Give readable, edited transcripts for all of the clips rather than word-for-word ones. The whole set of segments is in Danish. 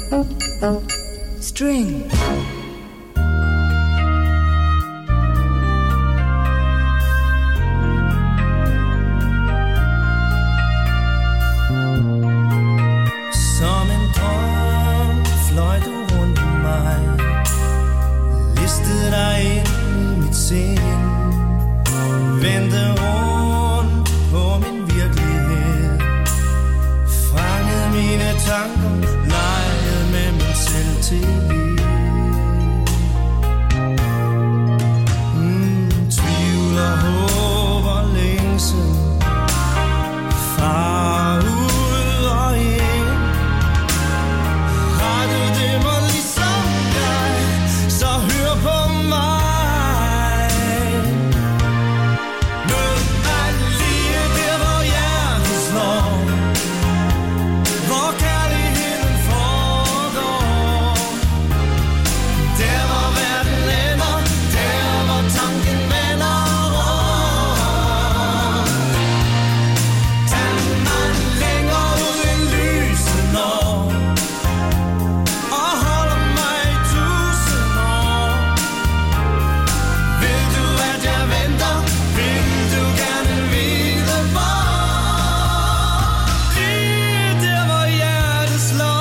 String. Som en drøm fløj du rundt om mig, listede dig ind i mit sind, vendte rundt på min virkelighed, fangede mine tanker, legede med min selvtillid. Tvivl og håb og længsel, far ud og ind. Har du det mig ligesom dig, så hør på mig. Mød mig lige der, hvor hjertet slår, hvor kærligheden foregår. Der hvor verden ender, der hvor tanken vender rundt. Tag mig længere ud i lyset når, og holder mig i 1000 år. Vil du at jeg venter, vil du gerne vide hvor. Lige der hvor hjertet slår.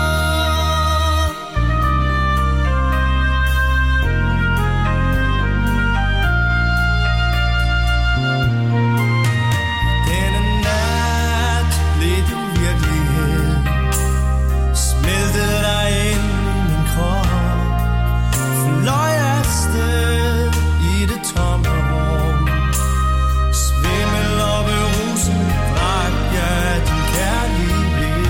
Denne nat blev du virkelighed, smeltede dig ind i min krop, fløj afsted i det tomme rum, svimmel og beruset drak jeg din kærlighed.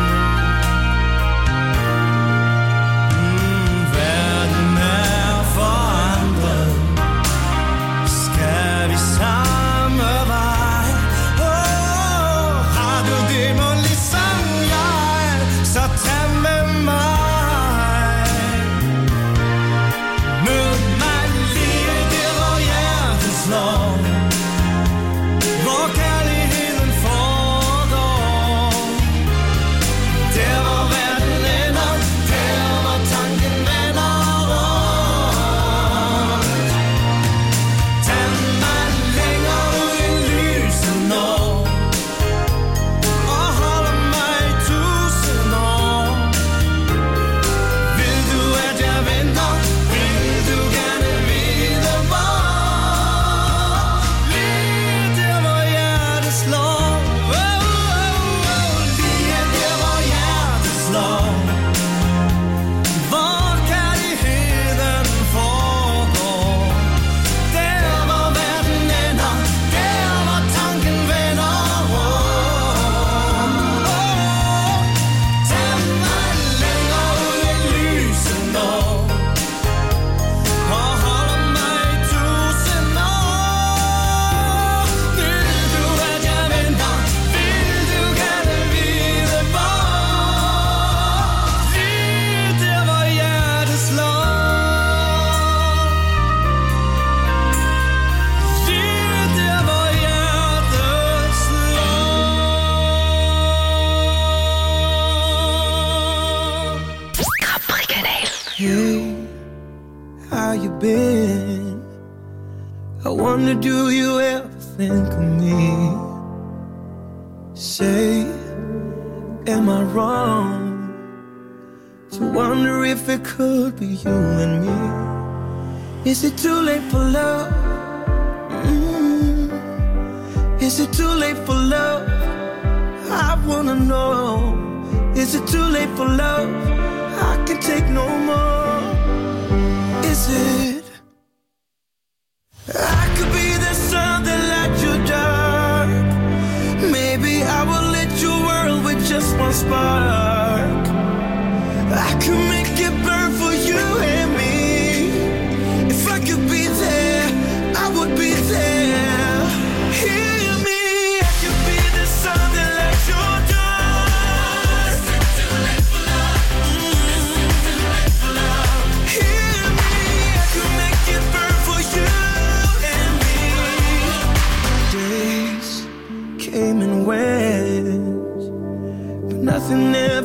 Verden er forandret, skal vi samme vej? Har du det mon ligesom jeg, så tag med mig. Mød mig lige der hvor hjertet slår, hvor kærligheden foregår. Der hvor verden ender, der hvor tanken vender rundt. Tag mig længere ud i lyset når, og holder mig i 1000 år. Vil du at jeg venter, vil du gerne vide hvor. Lige der hvor hjertet slår, lige der hvor hjertet slår, hvor kærligheden foregår. Der hvor verden ender, der hvor tanken vender rundt. Tag mig længere ud i lyset når, og holder mig i 1000 år. Vil du at jeg venter, vil du gerne vide hvor. Lige der hvor hjertet slår, lige der hvor hjertet slår. Capri-kanal. Hey, how you been? I wonder, do you ever think of me? Say, am I wrong to wonder if it could be you and me? Is it too late for love? Is it too late for love? I wanna know. Is it too late for love? I can take no more. Is it? I could be the sun that lights your dark. Maybe I will lit your world with just one spark. I could make it burn for you and me. If I could be there, I would be there. Hear me, I could be the sun that lights your dark. Too late for love. Too late for love. Hear me, I could make it burn for you and me. Days came and went, but nothing ever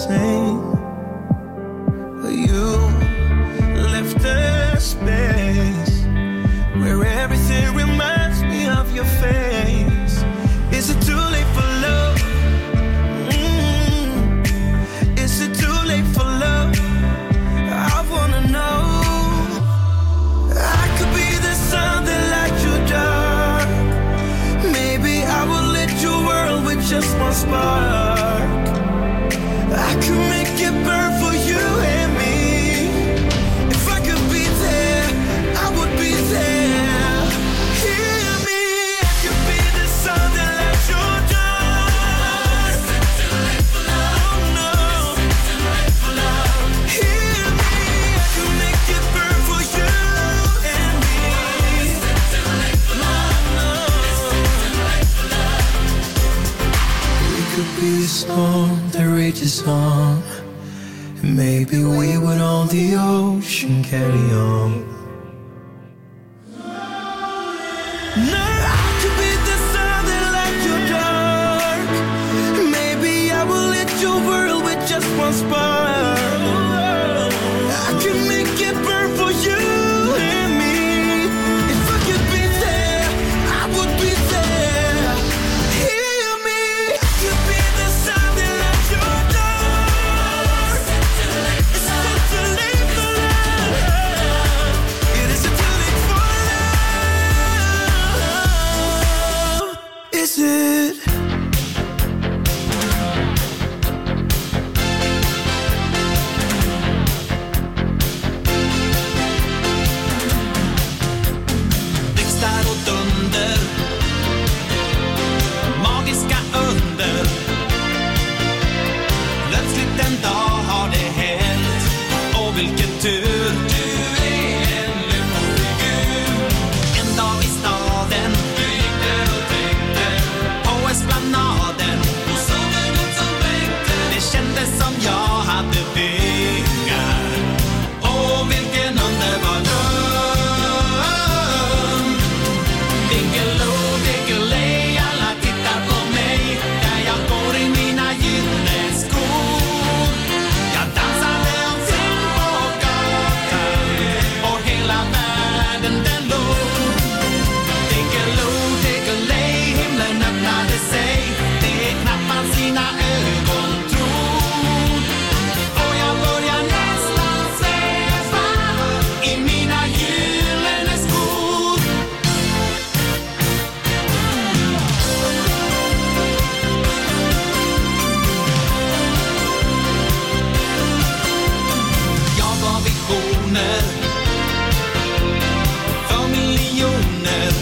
same. But you left a space where everything reminds me of your face. Is it too late for love? Is it too late for love? I wanna know. I could be the sun that lights your dark. Maybe I will lit your world with just one spark. I could make it burn for you and me. If I could be there, I would be there. Hear me, I could be the sun that lights your dark. Oh no. Hear me, I could make it burn for you and me. We could be a storm that rages on, and maybe we would on the ocean carry on. No, I could be the sun that lights your dark. Maybe I will lit your world with just one spark. I could make it burn for you and me. If I could be there, I would be there. Hear me, I could be the sun that lights your dark. It's not too late for love. It isn't too late for love. Is it? Blixtar och dunder, magiska under. Plötsligt en dag har det hänt. Och vilken tur, du är en lyckofigur. En dag i staden, du gick där och tänkte på esplanaden. Och så var något som vänkte. Det kändes som jag hade vingar. Och vilken underbar dröm. Diggiloo, diggiley, alla tittar på mig där jag går i mina gyllene skor. Jag dansade omkring på gatan och hela världen den låg. Diggiloo, diggiley, himlen öppnade sig. Det är knappt man sina ögon tror. Och jag börjar nästan sväva i mina gyllene skor. Jag var visioner för miljoner.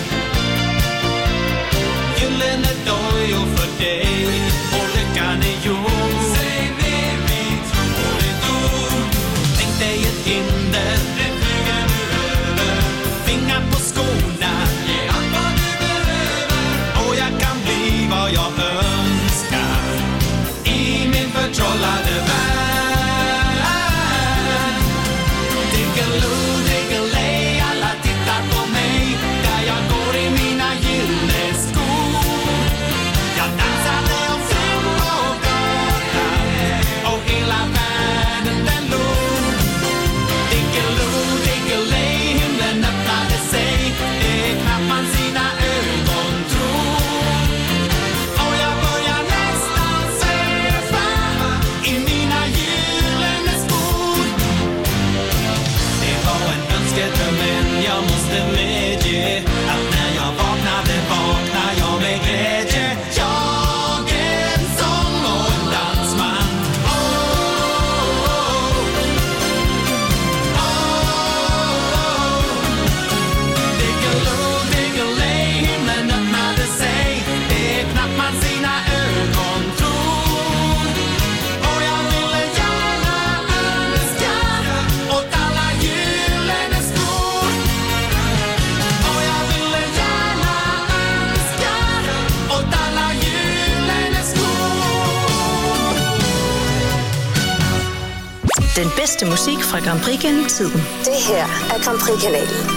Gyllene dojor för dig och lyckan är gjord. Säg med mitt ord. Tänk dig ett hinder, det flyger nu över. Fingrar på skorna, ge allt vad du behöver. Och jag kan bli vad jag önskar i min förtrollade värld. Diggiloo, diggiley, alla tittar på mig där jag går i mina gyllene skor. Jag dansade omkring på gatan och hela världen den låg. Diggiloo, diggiley, himlen öppnade sig. Det är knappt man sina ögon tror. Och jag börjar nästan sväva i mina gyllene skor. Det var en önskedröm, men jag måste medge att när jag vaknade jag med glädje. Jag är en sång och en dansman. Oh, oh, oh. Diggiloo, diggiley, himlen öppnade sig. Det är knappt man sina ögon tror. Och jag ville gärna önska åt alla gyllene skor. Och jag ville gärna önska åt alla gyllene skor. Den bedste musik fra Grand Prix gennem tiden. Det her er Grand Prix-kanalen.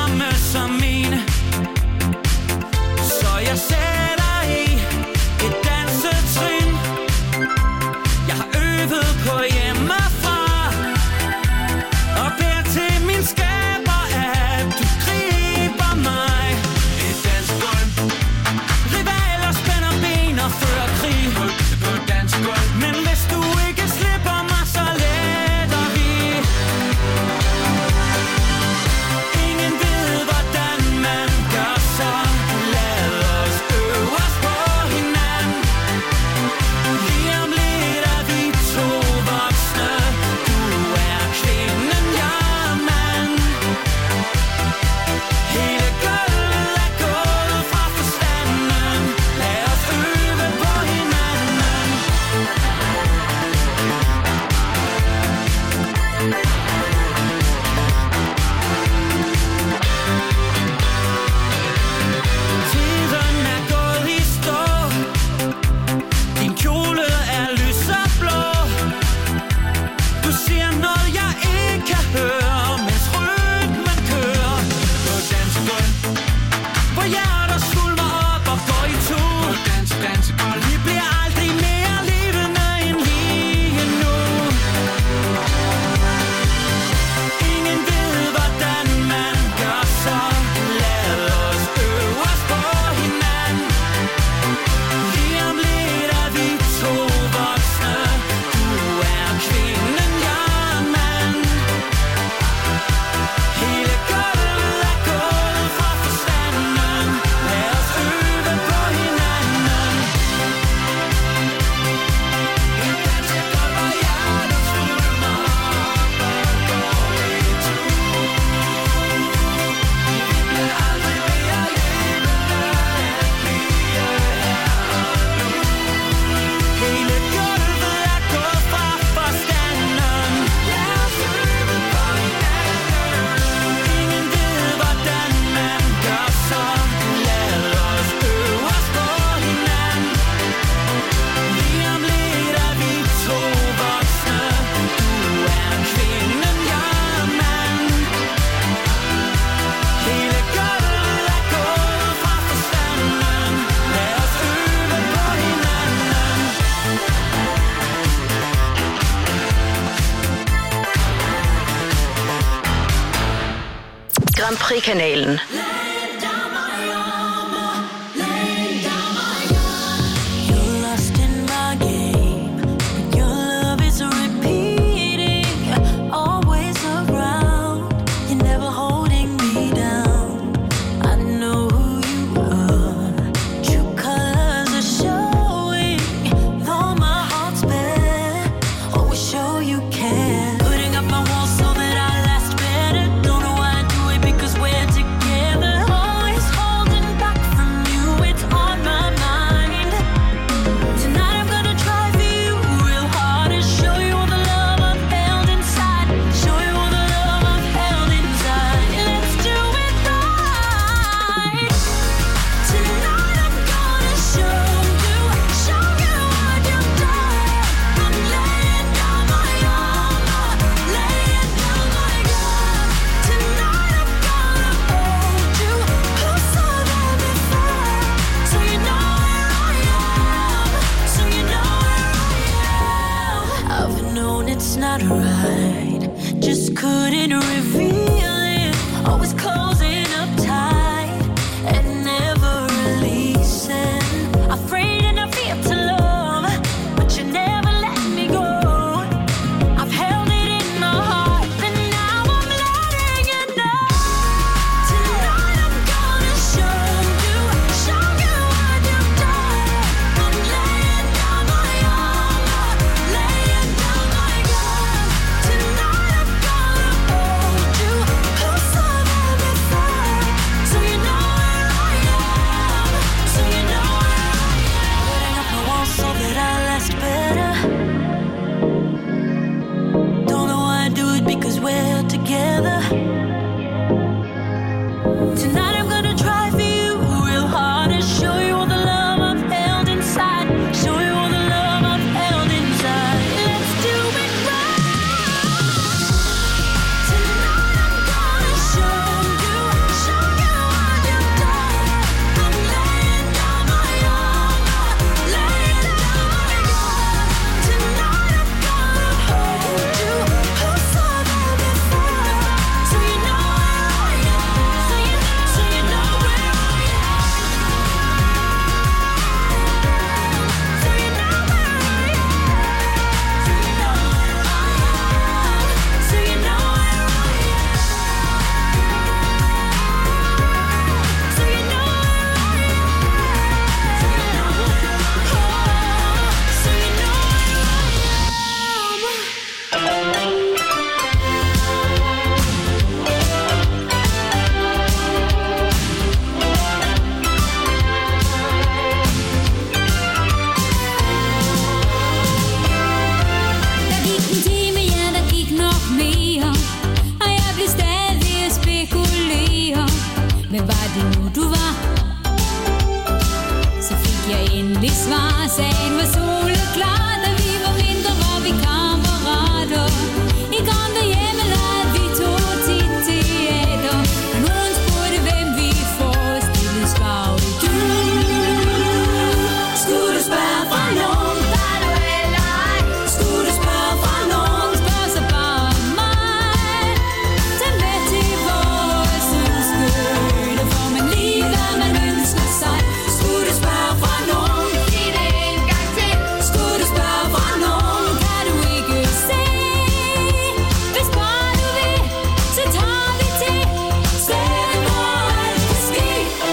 samme som mine. Så jeg sætter i et dansetrin. Jeg har øvet på hjemmefra og beder til min skaber, at du griber mig. Et dansegulv. Rivaler spænder ben og fører krig på dansegulv. Men hvis du ikke slipper mig, så letter vi. Ingen ved, hvordan man gør, så lad os øve os på hinanden. Lige om lidt er vi to voksne. Du er kvinden, jeg er mand. Hele gulvet er gået fra forstanden. Lad os øve på hinanden. Tiden er gået i stå. Din kjole er lys og blå. Du siger noget, jeg ikke kan høre, mens rytmen kører på dansegulv. Hvor hjerter svulmer op og går i tur. Dansegulv. Vi bliver aldrig mere levende end lige nu. Ingen ved, hvordan man gør, så lad os øve os på hinanden. Lige om lidt er vi to voksne. Du er kvinden, jeg er mand. Hele gulvet er gået fra forstanden. Lad os øve på hinanden. Et dansegulv, hvor hjertet svulmer op og går i tur. Vi bliver aldrig mere levende end vi er her nu. Hele gulvet er gået fra forstanden. Lad os øve på hinanden. Ingen ved, hvordan man gør, så lad os øve os på hinanden. Lige om lidt er vi to voksne. Du er kvinden, jeg er mand. Hele gulvet er gået fra forstanden. Lad os øve på hinanden. Grand Prix-kanalen. You're lost in my game. Your love is repeating, always around. You're never holding me down. I know who you are. True colors are showing. Though my heart's bare, always show you care. Putting up my walls so that I last better. Don't know why I do it because we're together. var det nu du var? Så fik jeg endelig svar. Sagen var soleklar, da vi var mindre, var vi kammerater. I gamle hjemme lavede vi to tit teater. Og nogen spurgte, hvem vi forestillede, svarede du. Skulle du spørge fra nogen, var du eller ej? Skulle du spørge fra nogen, spørg så bare mig. Tag med til vores udskøjte, får man lige hvad man ønsker sig. Skulle du spørge fra nogen, sig det en gang til. Skulle du spørge fra nogen, kan du ikke se. Hvis bare du vil, så tager vi til stedet, hvor alt kan ske.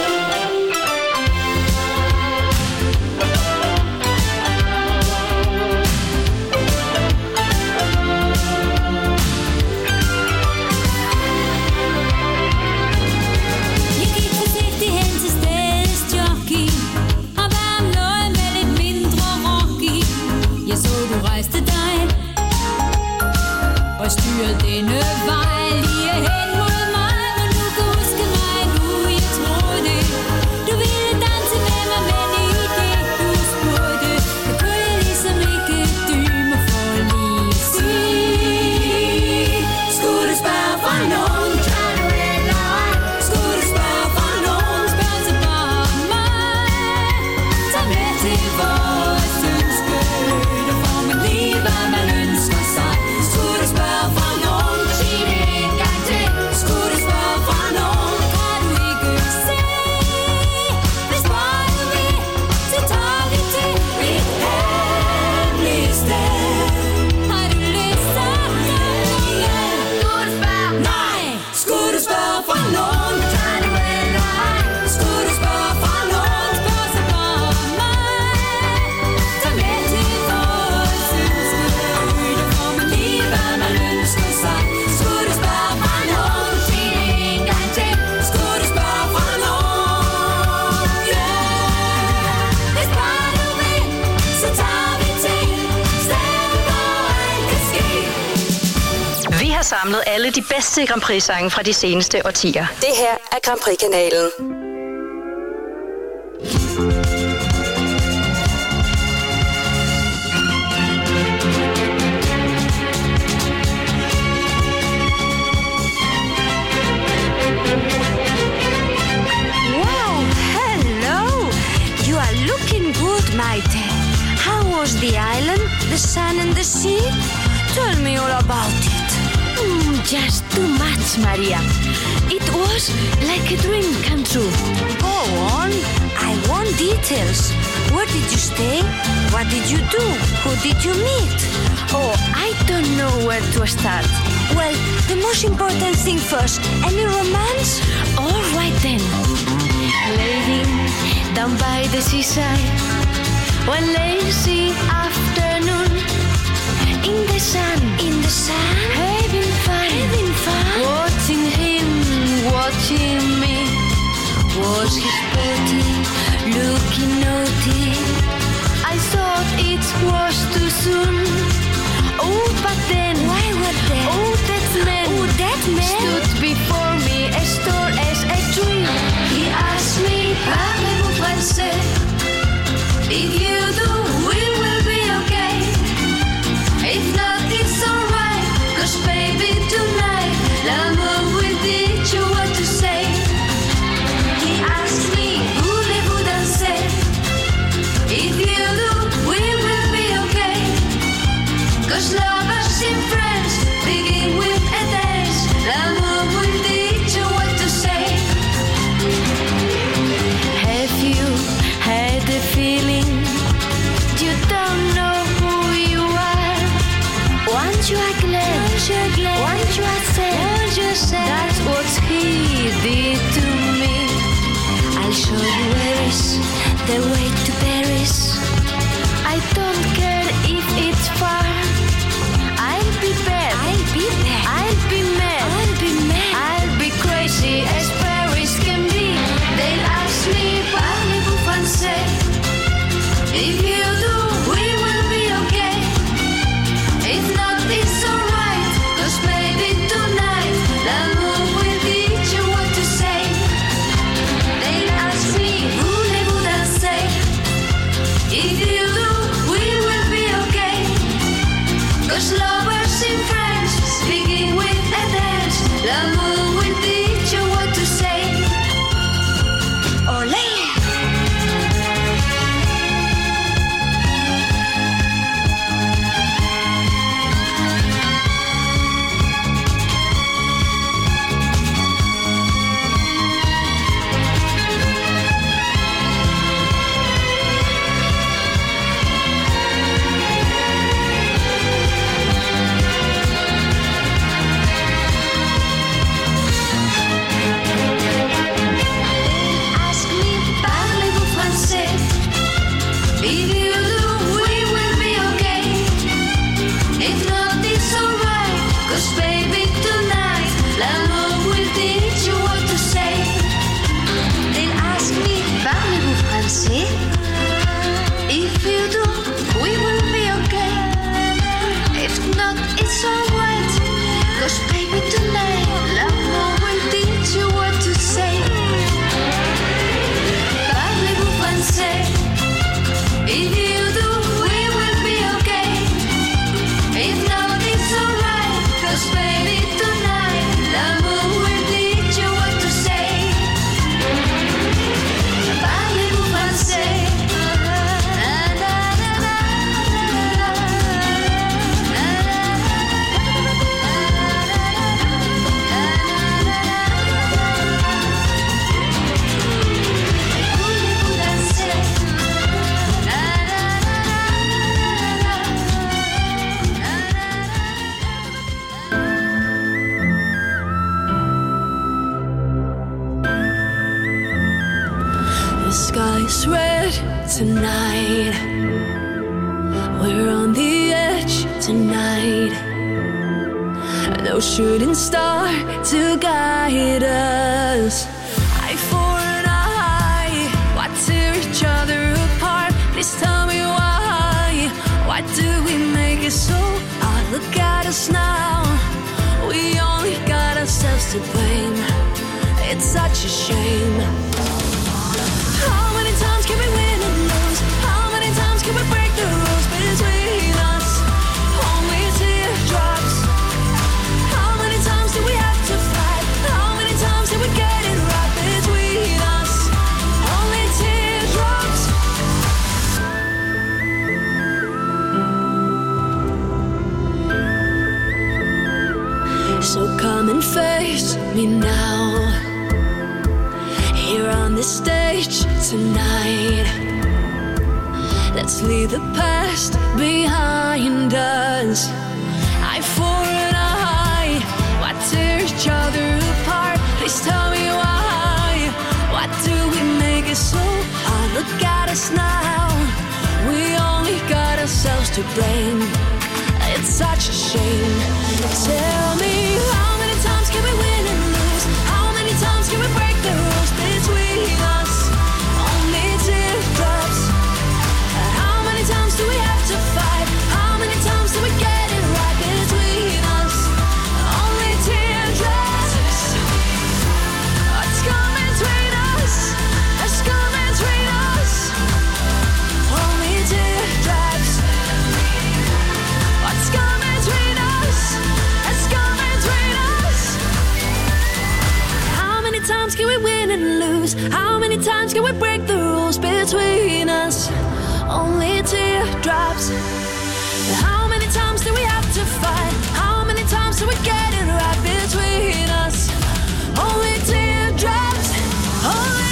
Jeg gik forsigtigt hen til stedets jockey og bad om noget med lidt mindre rock i. Jeg så du rejste dig og styrede denne vej lige hen mod mig. Men du kan huske mig nu, jeg troede du ville danse med mig, men i det du spurgte, jeg kunne ligesom ikke dybe mig for lige at sige. Skulle du spørge fra nogen, kan du eller ej? Skulle du spørge fra nogen, spørg så bare mig. Tag med til vores ønskøjte, får man lige hvad man ønsker sig. Skulle du spørge fra nogen, sig det en gang til. Skulle du spørge fra nogen, kan du ikke se. Hvis bare du vil, så tager vi til et hemmeligt sted. Har du lyst til at komme? Skulle du spørge? Nej. Skulle du spørge fra nogen, kan du eller ej? Skulle du spørge fra nogen, spørg så bare mig. Tag med til vores ønskøjte, får man lige hvad man ønsker sig. Skulle du spørge fra nogen, sig det en gang til. Skulle du spørge fra nogen, yeah. Hvis bare du vil, så tager vi til stedet, hvor alt kan ske. Vi har samlet alle de bedste Grand Prix-sange fra de seneste årtier. Det her er Grand Prix-kanalen. Wow, hello! You are looking good, Maite. How was the island, the sun and the sea? Tell me all about it. Just too much, Maria. It was like a dream come true. Go on, I want details. Where did you stay? What did you do? Who did you meet? Oh, I don't know where to start. Well, the most important thing first. Any romance? All right then. Lady, down by the seaside, one lazy afternoon, in the sun, having fun, watching him, watching me. Was his body looking naughty? I thought it was too soon. Oh, but then, Why, what then? oh, that man stood before me as tall as a tree. He asked me, parlez-vous français? If you do, we will be okay. If not, it's alright, 'cause baby tonight, l'amour will teach you what to say. He asked me, voulez-vous danser? If you do, we will be okay. 'Cause lovers and friends begin with a dance. L'amour will teach you what to say. Have you had a feeling you don't know who you are? Once you are glad, once you are sad, that's what he did to me. I'll show you where is the way to Paris. I don't care if it's far. I'll be bad, I'll be mad, I'll be crazy as Paris can be. They'll ask me, parlez-vous français? If you do, we will be okay. If not, it's alright, 'cause baby tonight, l'amour will teach you what to say. The sky's red tonight. We're on the edge tonight. No shooting star to guide us. Eye for an eye. Why tear each other apart? Please tell me why. Why do we make it so hard? Look at us now. We only got ourselves to blame. It's such a shame. How many times can we win and lose? How many times can we break the rules between us? Only teardrops. How many times do we have to fight? How many times did we get it right between us? Only teardrops. So come and face me now. Here on this stage tonight. Let's leave the past behind us. Eye for an eye. Why tear each other apart? Please tell me why. Why do we make it so hard? Look at us now. We only got ourselves to blame. It's such a shame. Tell me, how many times can we win and lose? How many times can we break the rules between us? Only teardrops. How many times do we have to fight? How many times do we get it right between us? Only teardrops. What's coming between us? What's coming between us? Only teardrops. What's coming between us? What's coming between us? How many times can we win and lose? How many times can we break the rules between us? Only teardrops. How many times do we have to fight? How many times do we get it right between us? Only teardrops. Only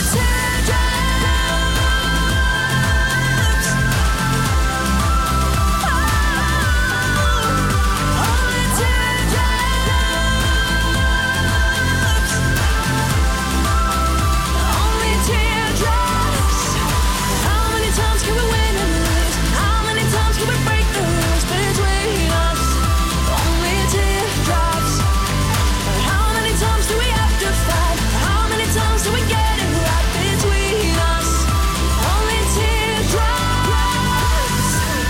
teardrops. Oh, only teardrops. Only teardrops. How many times can we win and lose? How many times can we break the rules between us? Only teardrops. How many times do we have to fight? How many times do we get it right between us? Only teardrops.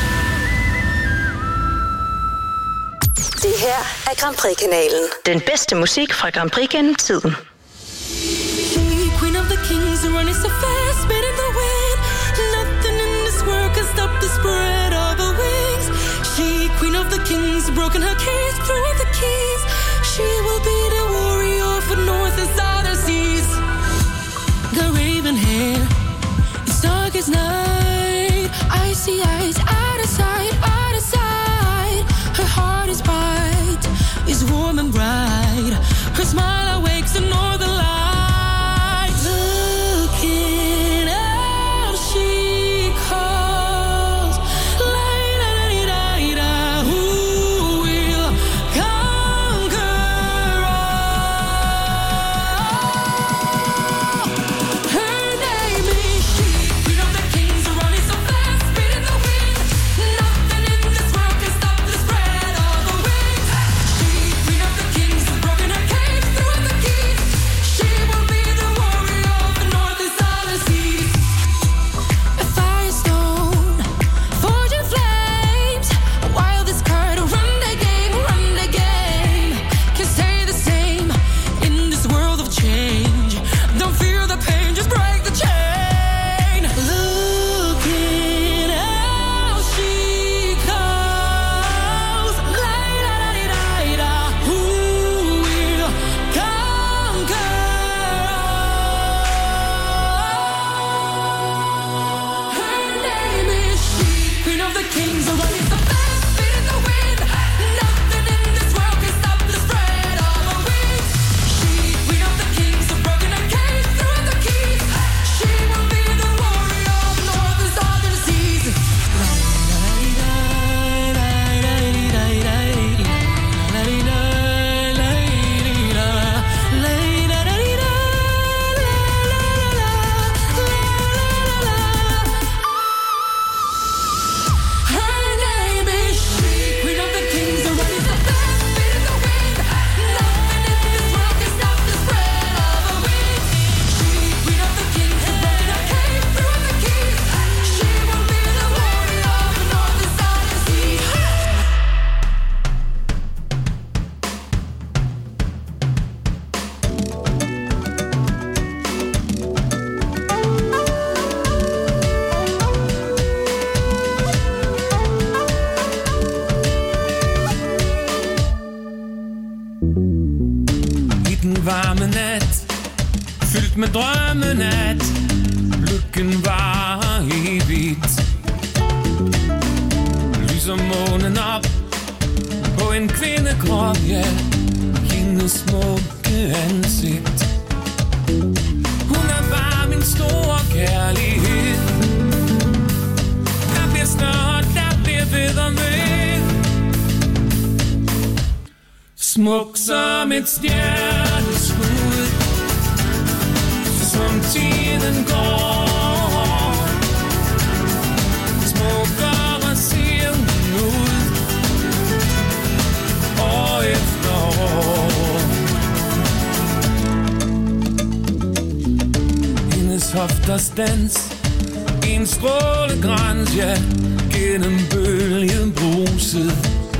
Det her er Grand Prix-kanalen. Den bedste musik fra Grand Prix gennem tiden. She, queen of the kings, running so fast, spitting the wind. Nothing in this world can stop the spread of her wings. She, queen of the kings, broken her cage, threw out the keys. She will be the warrior for north and southern seas. Got raven hair, it's dark as night. Icy eyes, out of sight, out of sight. Her heart is bright, is warm and bright. Her smile awakes the northern light. Looking out, she calls. Who will come? drømmen, at lykken var evigt. Lyser månen op på en kvindekrop, ja, hendes smukke ansigt. Hun er bare min store kærlighed. Der bliver større, der bliver ved og ved. Smuk som et stjerneskud, som tiden går. Smukkere ser hun ud, år efter år. Hendes hofters dans, en strålegrans, ja, gennem bølgen bruset.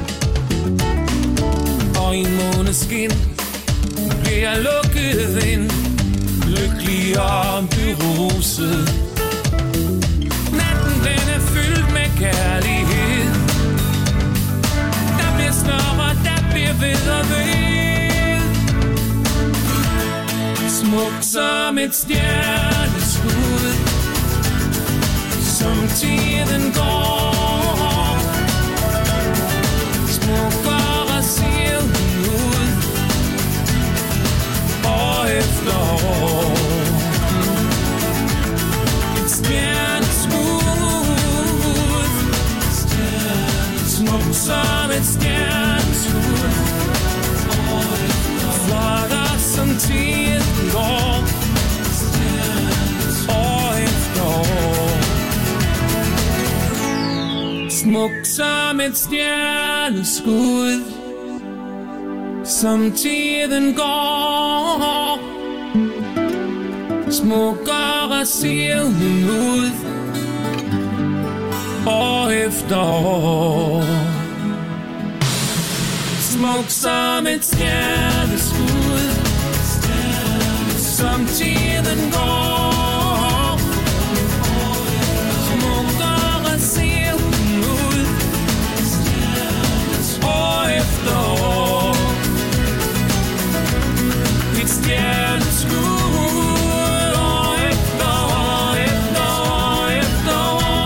Og i måneskin bliver jeg lukket ind, lykkelig og beruset. Natten den er fyldt med kærlighed. Der bliver større, der bliver ved og ved. Smuk som et stjerneskud, som tiden går. Smukkere ser hun ud, år efter år. Et stjerneskud, smuk som et stjerneskud, flottere som tiden går, år efter år. Smuk som et stjerneskud, som tiden går. Smukkere ser hun ud, år efter år. Smuk som et stjerneskud, som tiden går. Smukkere ser hun ud, år efter år. Et stjerneskud, år efter år, efter år, efter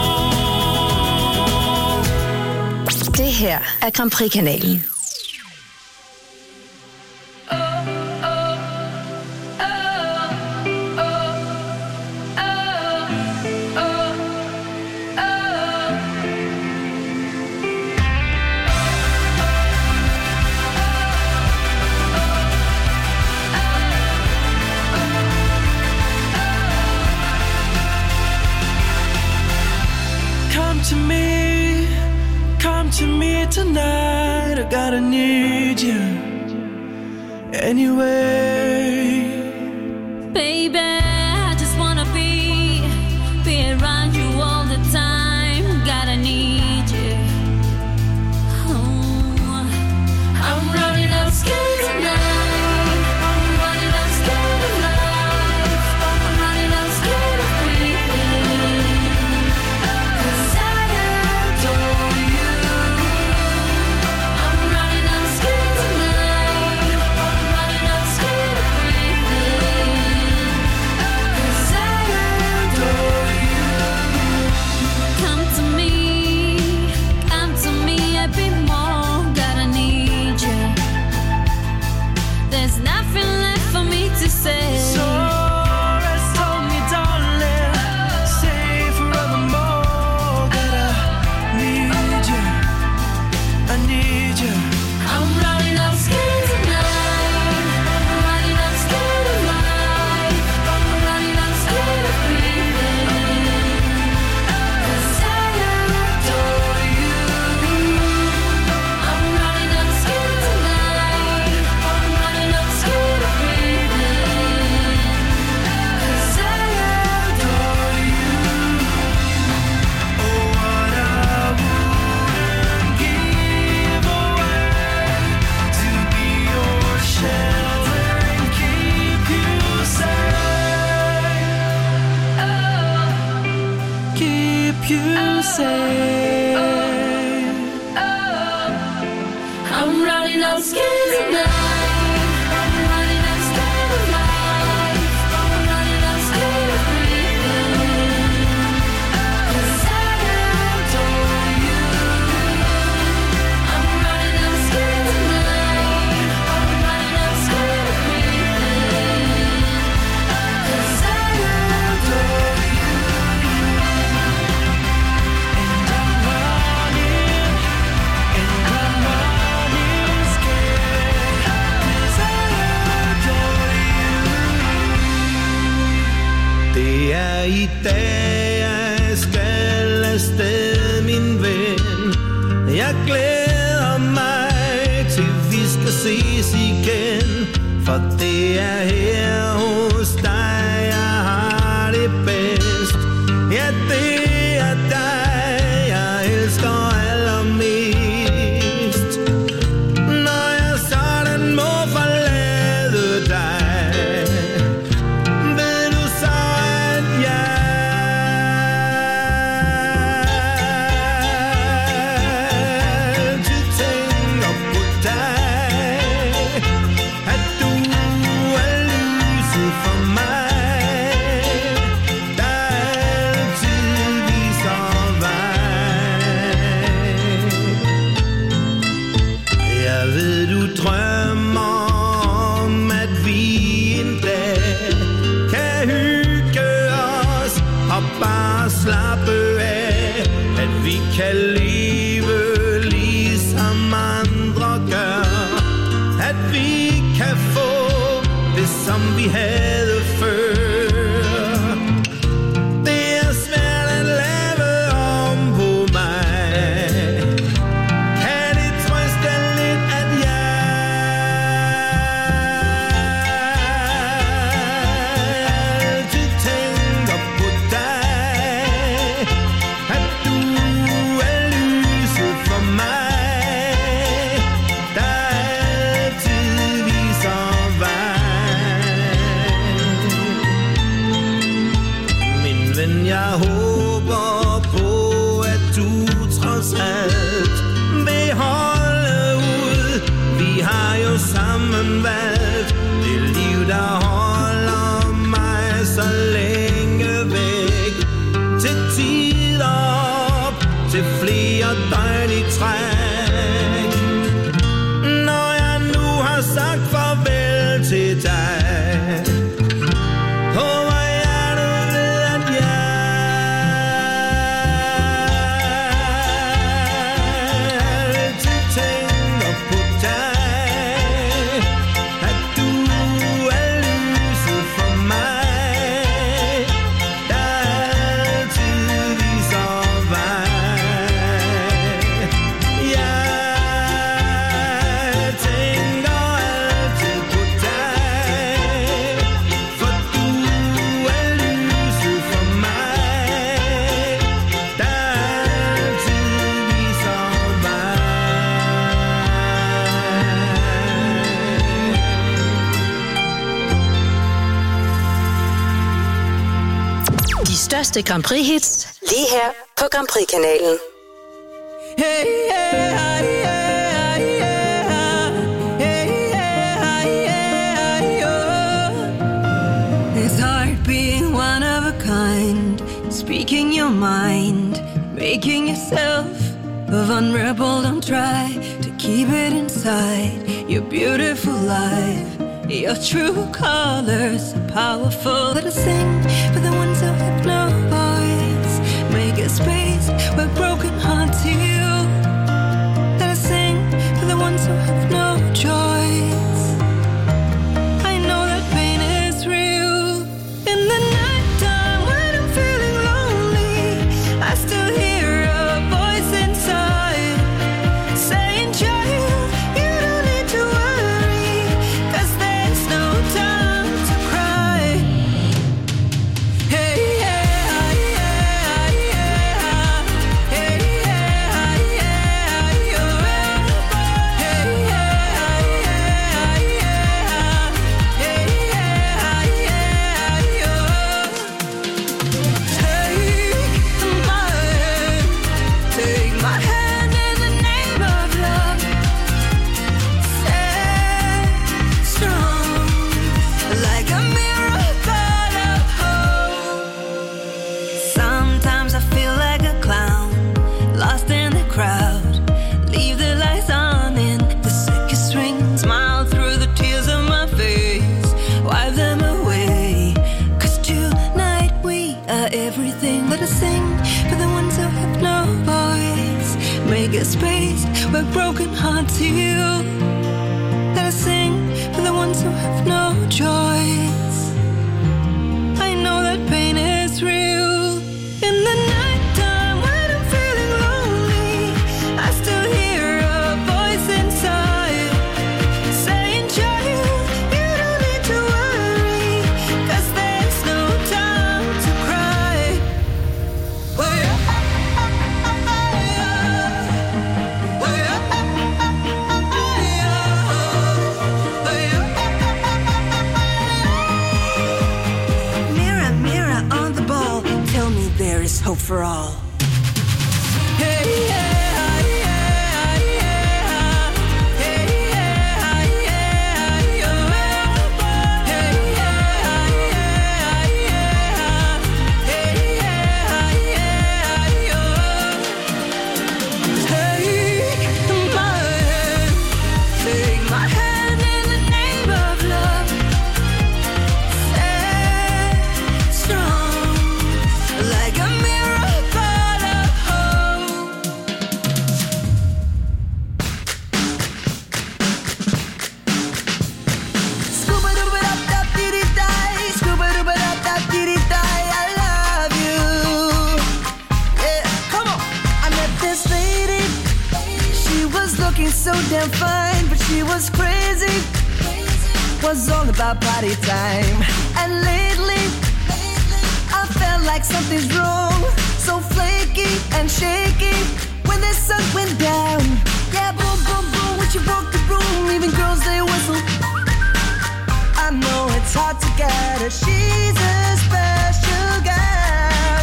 år. Det her er Grand Prix-kanalen. Come to me tonight. I gotta need you anyway. Baby, I just wanna be around you all the time. Gotta need you. Oh, I'm running out scared tonight. I'm running out scared of life. I'm running out scared of breathing. 'Cause I adore you. I'm running out scared tonight. I'm running out scared of breathing. 'Cause I adore you. Come to me, a bit more. Gotta need you. There's nothing left for me to say. So rest on me, darling. Say forevermore that I need you. I need you. I'm running out scared tonight. I'm running out scared of life. I'm running out scared of breathing. 'Cause I adore you. I'm running out scared tonight. I'm running out scared of breathing. 'Cause I adore you. Oh, what I wouldn't give away to be your shelter and keep you safe. Keep you safe. I'm running out scared tonight. I'm running out scared of life. I'm running Det er i dag, jeg skal afsted, min ven. Jeg glæder mig til, vi skal ses igen. For det er her hos dig, jeg har det bedst. Ja, det er dig, jeg elsker allermest. Når jeg sådan må forlade dig, ved du så, at jeg altid tænker på dig. At du er lyset for mig, der altid viser vej. Jeg ved, du drømmer om, at vi en dag kan hygge os og bare slappe af. At vi kan leve ligesom andre gør. At vi kan få det, som vi havde før. Det er svært at lave om på mig. Kan det trøste lidt, at jeg altid tænker på dig. At du er lyset for mig, der altid viser vej. Min ven, jeg håber på, at du trods alt vil holde ud. Vi har jo sammen valgt det liv, der holder mig så længe væk. Til tider op, til flere døgn i træk. Når jeg nu har sagt farvel til dig, håber jeg, du ved, at jeg altid tænker på dig. At du er lyset for mig, der altid viser vej. Jeg tænker altid på dig, for du er lyset for mig, der altid viser vej. De største Grand Prix-hits lige her på Grand Prix-kanalen. Hey, yeah, yeah, yeah, hey, yeah, yeah, yeah. It's hard being one of a kind, speaking your mind, making yourself vulnerable. Don't try to keep it inside. Your beautiful life, your true colors are powerful. Let us sing for the ones who have no voice. Make a space where broken hearts heal. Let us sing for the ones who have no choice. I know that pain is real. In the nighttime when I'm feeling lonely, I still hear a voice inside saying, child, you don't need to worry, 'cause there's no time to cry. Hey, yeah, yeah, yeah. Hey, yeah, yeah, you're hey, yeah, yeah, yeah. Hey, yeah, yeah, you're take my hand in the name of love. Stay strong like a miracle of hope. Sometimes I feel like a clown, lost in the crowd. Leave the lights on in the circus ring. Smile through the tears of my face, wipe them away. 'Cause tonight we are everything. Let us sing for the ones who have no voice. Make a space where broken hearts heal. Let us sing for the ones who have no choice. I know that pain is hope for all. So damn fine, but she was crazy. Was all about party time. And lately, I felt like something's wrong. So flaky and shaky when the sun went down. Yeah, boom, boom, boom, when she broke the room, even girls they whistle. I know it's hard to get her. She's a special girl.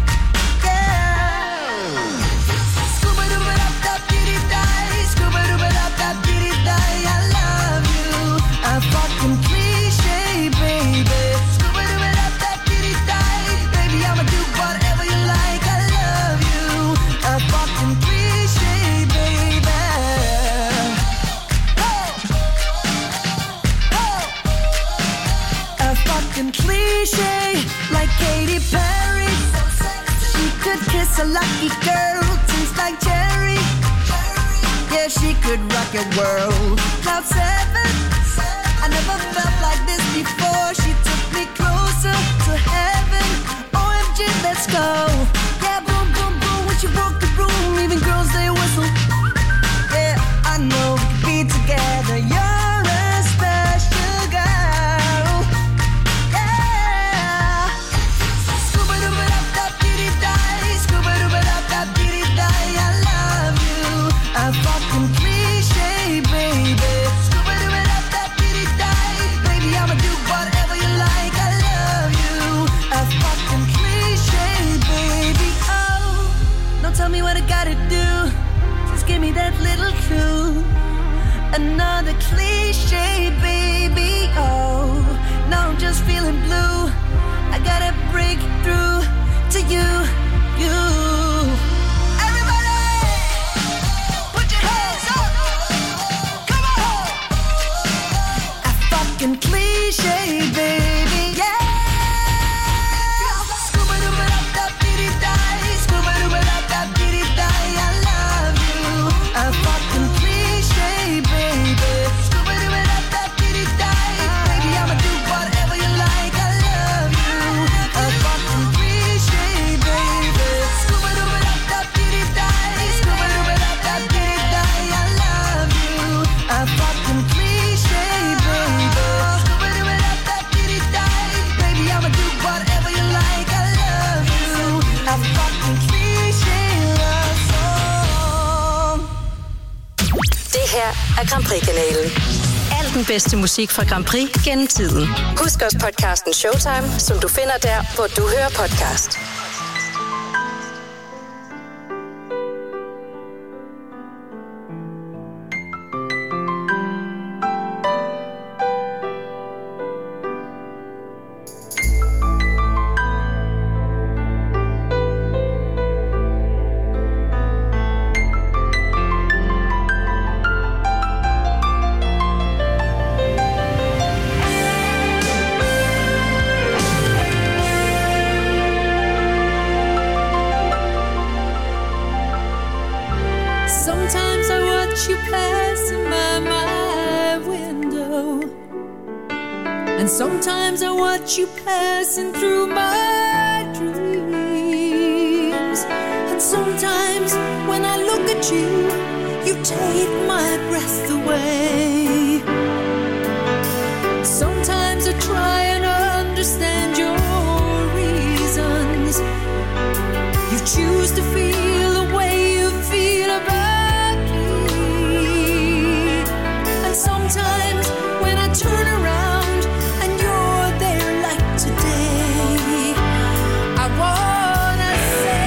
Fucking cliche, baby. Baby, I'ma do whatever you like. I love you. A fucking cliche, baby. A fucking cliche, like Katy Perry. She could kiss a lucky girl, tastes like cherry. Yeah, she could rock your world. Cloud 7. I never felt like this before. She took me closer to heaven. OMG, let's go. Yeah, boom, boom, boom. When she broke the room, even girls they whistle. Yeah, I know we could be together. You're a special girl. Yeah. Scuba-dooba-dap-dap-dee-dee-die. Scuba-dooba-dap-dap-dee-dee-die. I love you. A fucking cliche, baby. I'ma do whatever you like. I love you. A fucking cliche, baby. Oh, don't tell me what I gotta do. Just give me that little clue. Another cliche, baby. Oh, now I'm just feeling blue. I gotta break through to you, you. Cliche, baby, yeah. Scuba-dooba-dap-dap-dee-dee-die. Scuba-dooba-dap-dap-dee-dee-die. I love you. A fucking cliche, baby. Scuba-dooba-dap-dap-dee-dee-die. Baby, I'ma do whatever you like. I love you. A fucking cliche, baby. Scuba-dooba-dap-dap-dee-dee-die. Scuba-dooba-dap-dap-dee-dee-die. I love you. A fucking cliche, baby. I'ma do whatever you like. I love you. A fucking cliche love song. Det her er Grand Prix-kanalen. Al den bedste musik fra Grand Prix gennem tiden. Husk også podcasten Showtime, som du finder der, hvor du hører podcast. Sometimes I watch you passing through my dreams. And sometimes when I look at you, you take my breath away. Sometimes I try and understand your reasons. You choose to feel the way you feel about me. And sometimes when I turn around, today, I wanna say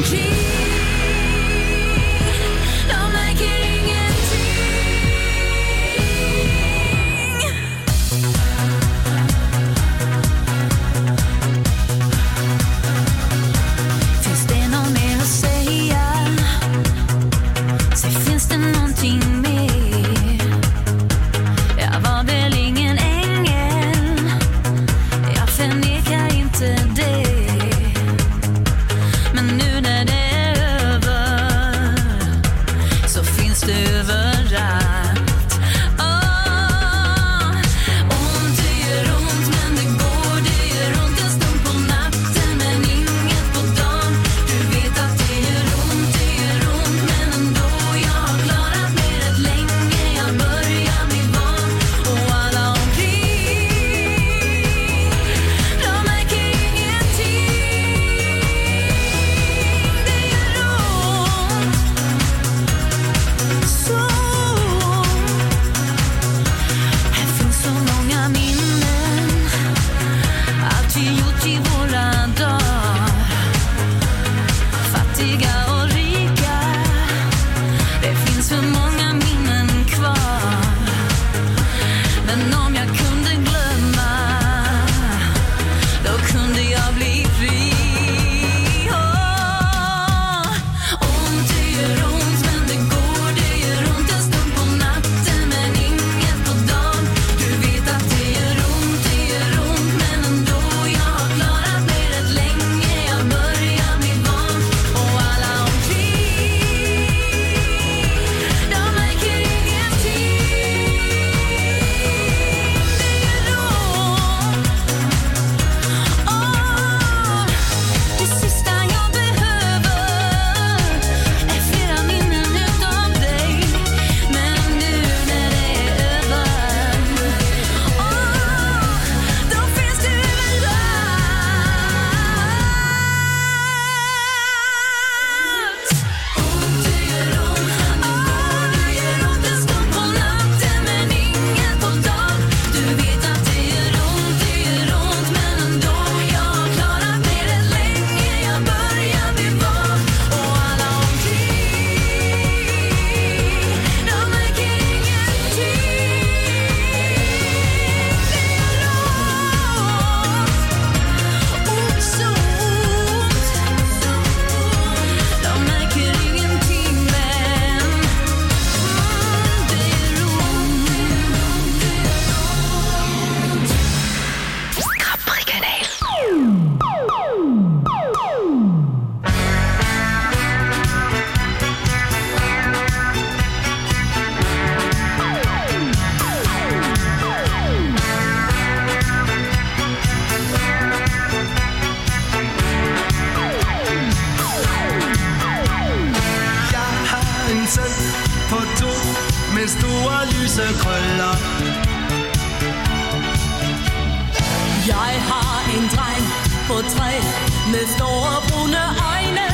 Jeg har en dreng på 3 med store brune øjne.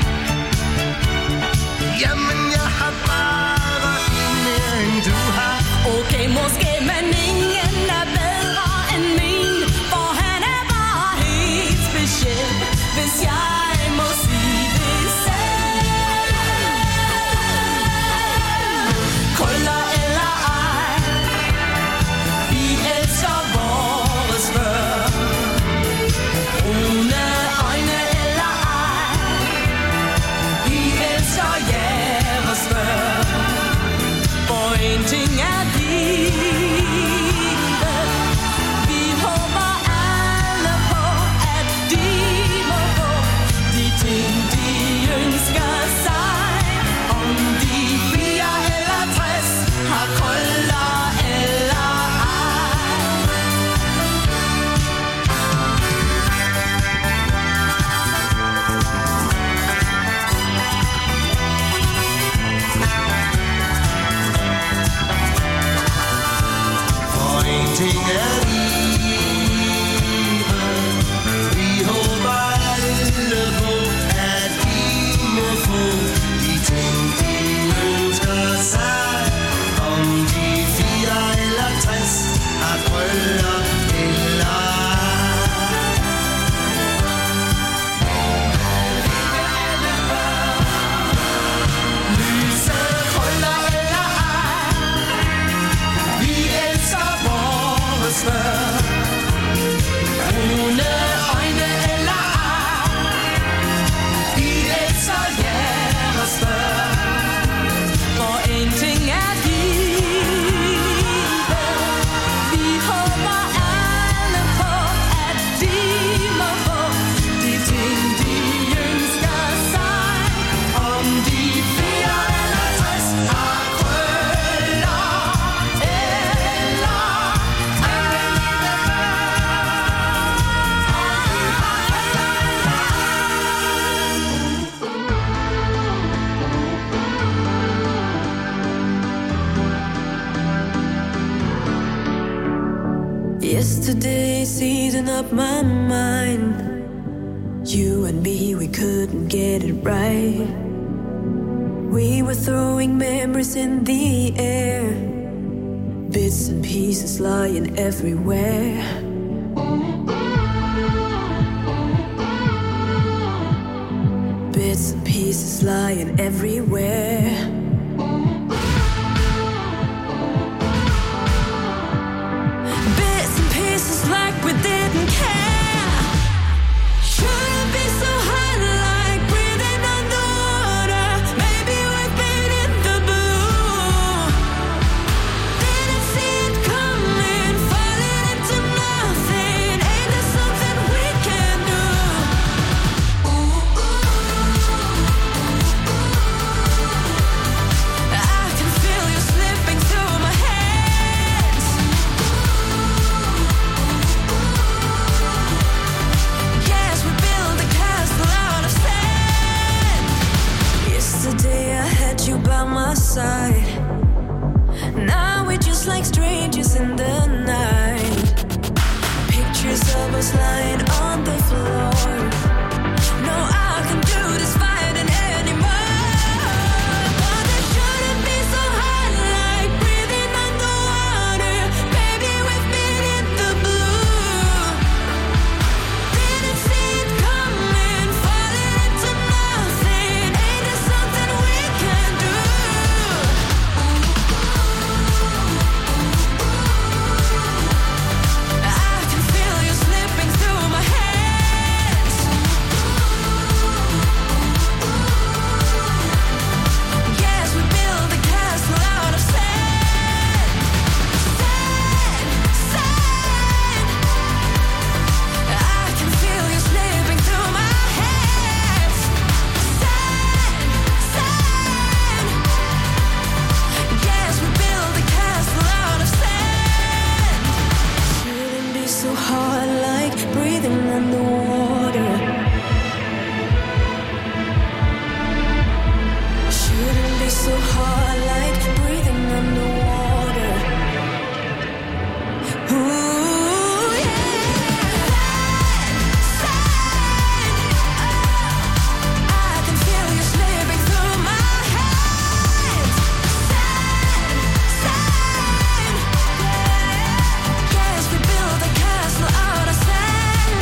Jamen jeg har bare en mere end du har. Okay, måske, men ingen er bedre end min, for han er bare helt speciel, hvis jeg må sige det selv. Krøller eller ej, vi elsker vores før. Brune øjne eller ej, vi elsker jeres før. For en ting er livet, vi håber alle på, at de må få de ting, de ønsker sig. Om de 4 eller 60 har krøller eller ej. For en ting er livet, vi håber alle på, at de må få de ting, de ønsker sig. Om de 4 eller 60 har krøller eller ej. svær. Brune øjne eller ej, i et så hjertesvær. For en ting er givet, vi håber alle på, at de må få de ting, de ønsker sig. Om de 4 eller 60 har krøller eller Yesterday's eating up my mind. You and me, we couldn't get it right. We were throwing memories in the air, bits and pieces lying everywhere. Bits and pieces lying everywhere. Bits and pieces like we didn't care. Shouldn't be so hard like breathing underwater. Maybe we've been in the blue. Didn't see it coming, falling into nothing. Ain't there something we can do? I can feel you slipping through my hands. Yes, we built a castle out of sand. Yesterday I had you by my side. Now we're just like strangers in the night. Pictures of us lying on the floor. No, I can do this fighting anymore. But it shouldn't be so hard like breathing underwater. Baby, we've been in the blue. Didn't see it coming, falling into nothing. Ain't there something we can do? I can feel you slipping through my hands. Yes, we built a castle out of sand. Sand, sand. I can feel you slipping through my hands. Sand, sand. Yes, we built a castle out of sand. Shouldn't be so hard like breathing underwater. Shouldn't be so hard like breathing underwater. Ooh, yeah. Sand, I can feel you slipping through my hands. Sand, sand. Yes, we built a castle out of sand.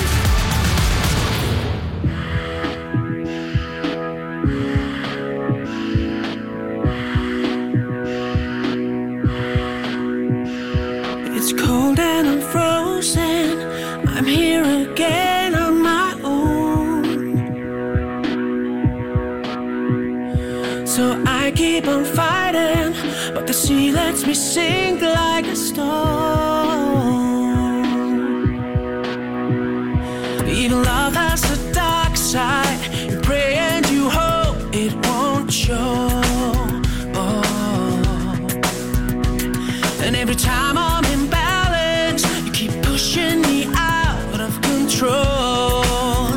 It's cold and I'm frozen. I'm here again on my own. So I keep on fighting, but the sea lets me sink like a stone. Even love has a dark side. You pray and you hope it won't show. And every time I'm in balance, you keep pushing me out of control.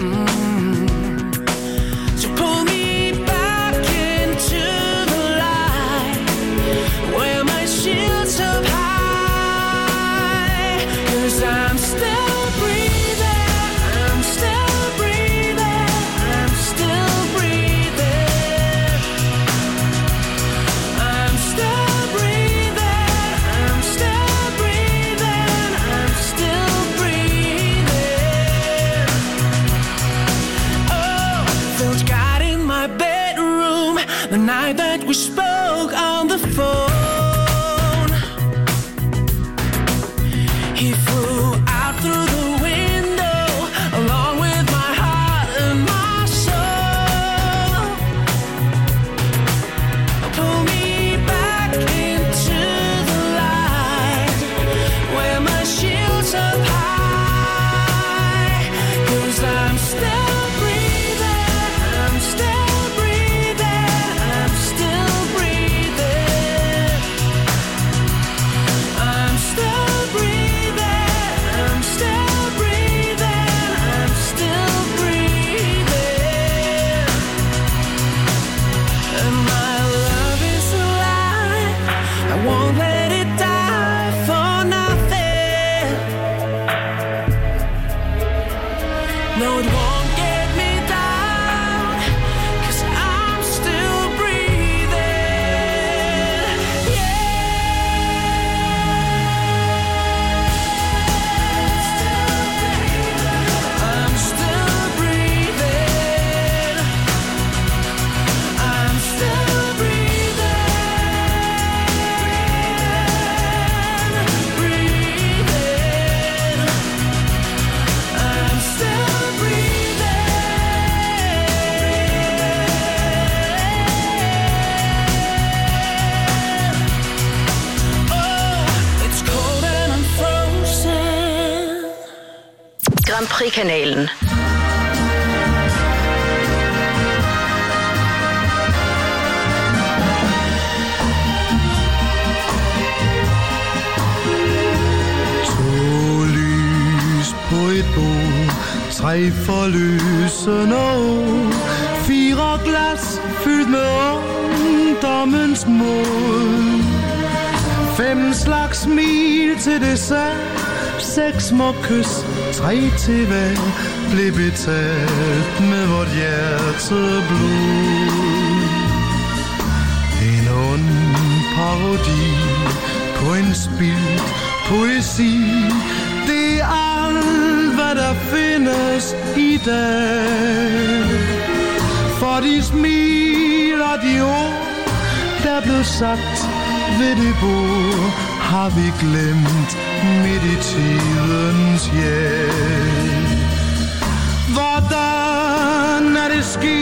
So pull me back into the light, where my shield's up high. He flew out through the window, along with my heart and my soul. Pull me back into the light, where my shield's up high. 'Cause I'm still breathing, I'm still breathing, I'm still breathing. I'm still breathing, I'm still breathing, I'm still breathing. And my love is alive, I won't let it die for nothing. No, it won't get me down, 'cause I'm still breathing. I'm still breathing. I'm still breathing. Breathing. I'm still breathing. Oh, it's cold and I'm frozen. Grand Prix-kanalen. To lys på et bord, 3 forløsende år, 4 glas fyldt med ungdommens mod, 5 slags smil til dessert, 6 små kys, 3 til hver, blev betalt med vort hjerteblod. En ond parodi på en spildt poesi, det er alt, hvad der findes i dag. For de smil og de ord, der blev sagt ved det bord, har vi glemt midt i tidens hjælp. Hvordan er det sket?